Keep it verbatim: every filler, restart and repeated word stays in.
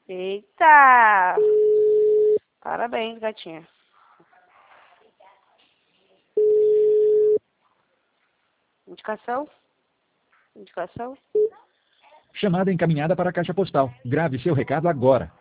Eita! Parabéns, gatinha. Indicação? Indicação? Chamada encaminhada para a caixa postal. Grave seu recado agora.